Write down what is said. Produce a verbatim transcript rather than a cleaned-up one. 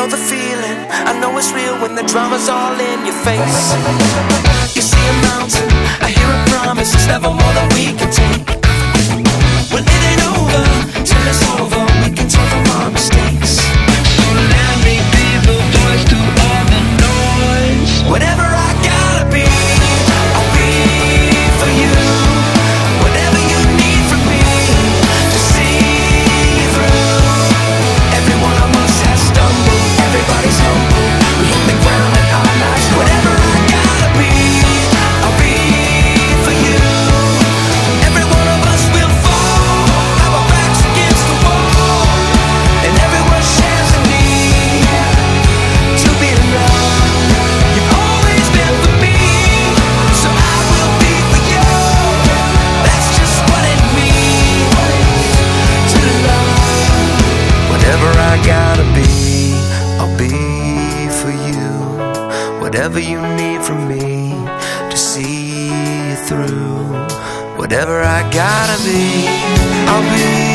know the feeling, I know it's real when the drama's all in your face. You see a mountain, I hear a promise, it's never more than we can take. Well, it ain't over till it's over, we can talk from our mistakes. So let me be the voice to all the noise. Whatever I gotta be, I'll be for you. Whatever you need from me to see you through. Every one of us has stumbled, everybody's humble. We hit the ground at our last. Whatever I gotta be, I'll be for you. Every one of us will fall, our backs against the wall, and everyone shares a need to be loved. You've always been for me, so I will be for you. That's just what it means to love. Whatever I gotta be, I'll be for you. Whatever you need from me to see you through. Whatever I gotta be, I'll be